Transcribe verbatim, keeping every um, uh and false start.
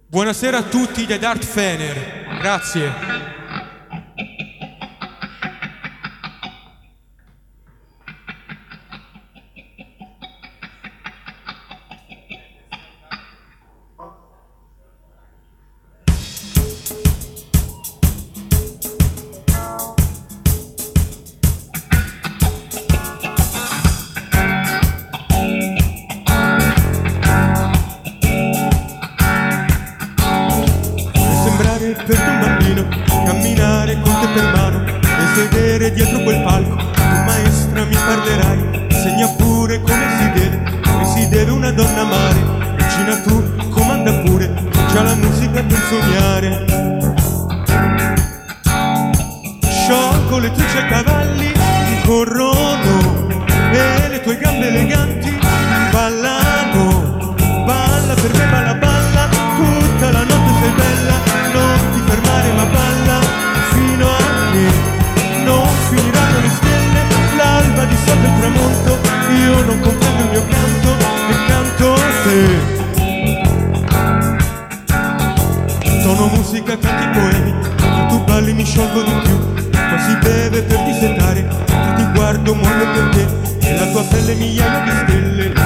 Buonasera a tutti da Darth Fener, grazie. Per un bambino camminare con te per mano e sedere dietro quel palco, tu maestra mi parlerai, insegna pure come si deve, come si deve una donna amare, vicina tu comanda pure, c'ha la musica per sognare. Sciolgo le trecce ai cavalli, corrono e le tue gambe eleganti ballano, balla per me, balla balla, tutta la notte sei bella. Non ti fermare ma balla fino a che non finiranno le stelle, l'alba di sopra il tramonto, io non comprendo il mio canto e canto te. Sono musica, canti poemi, se tu balli mi sciolgo di più, ma si beve per dissetare, se ti guardo muoio per te, e la tua pelle migliaia di stelle.